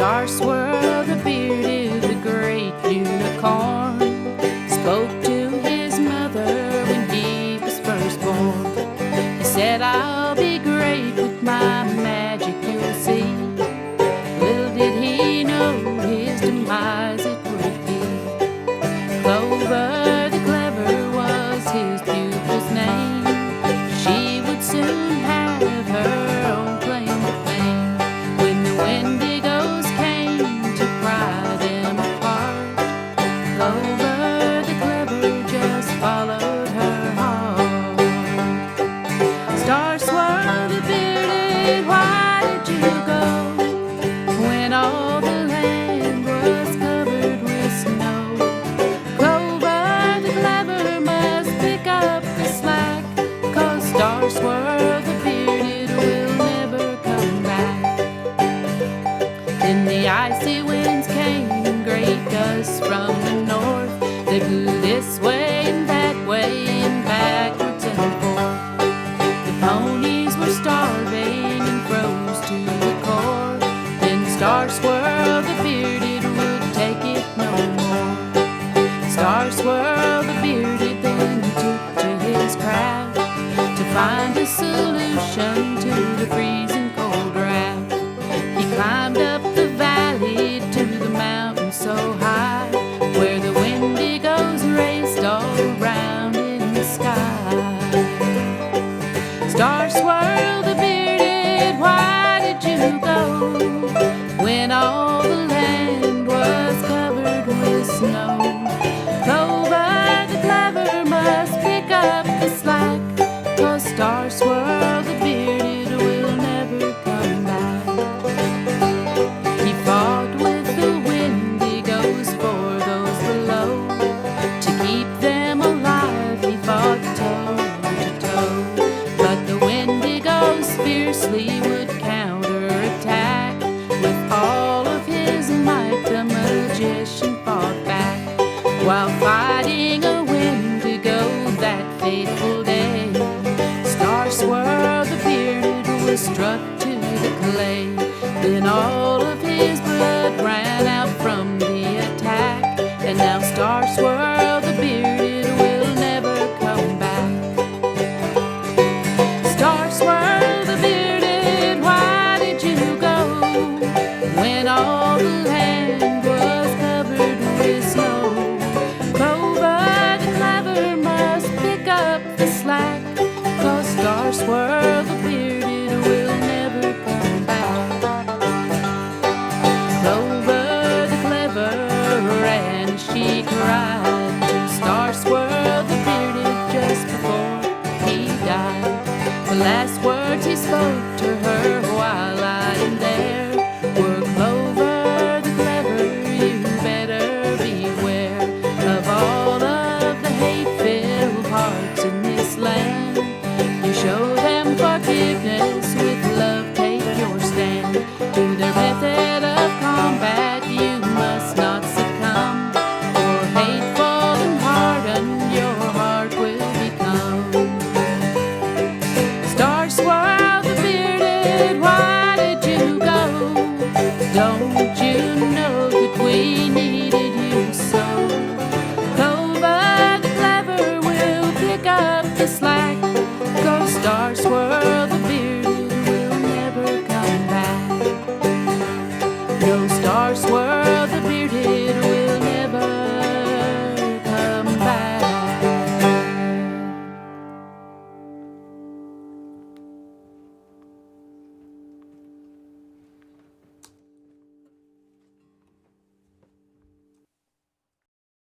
Star Swirl the bearded, the great unicorn, spoke to his mother when he was first born. He said, "I'll be great with my magic, you'll see." Little did he know his demise it would be. Clover the Clever was his pupil's name. She would soon have her own claim to fame. When the Wendigos came to pry them apart, Clover the Clever just followed her heart. Star Swirl the bearded, why did you go when all the land was covered with snow? Clover the Clever must pick up the slack, 'cause Star Swirl the bearded will never come back. Then the icy winds came in great gusts from the north. They blew this way and that way and backwards and forth. The ponies were starving and froze to the core. Then Star Swirl the bearded would take it no more. Star Swirl the bearded then took to his craft to find a solution to the freezing cold draft. He climbed up the valley to the mountain so high, where the Wendigos raced all around in the sky. Star Swirl the bearded, why did you go when all the land was covered with snow? Clover the Clever must pick up the slack, 'cause Star Swirl the bearded will never come back. He fought with the Wendigos for those below. To keep them alive he fought toe to toe. But the Wendigos fiercely would counterattack. With all of his might the magician fought back. While fighting a Wendigo that fateful day, Star Swirl the bearded was struck to the clay. Then all of his blood ran out from the attack, and now Star Swirl the bearded will never come back. Star Swirl the bearded, why did you go when all the land was covered with snow? Clover the Clever must pick up the slack, 'cause Star Swirl the bearded will never come back. Clover the Clever ran, she cried to Star Swirl the bearded just before he died. The last words he spoke to her while lying there were, "Clover the Clever, you better beware of all of the hate-filled hearts in this land. You show them forgiveness, with love take your stand. To their method of combat you must not succumb, for hateful and hardened your heart will become." Star Swirl the bearded, why did you go? Don't you know that we needed you so? Clover the Clever will pick up the slack, 'cause Star Swirl the bearded will never come back. No, Star Swirl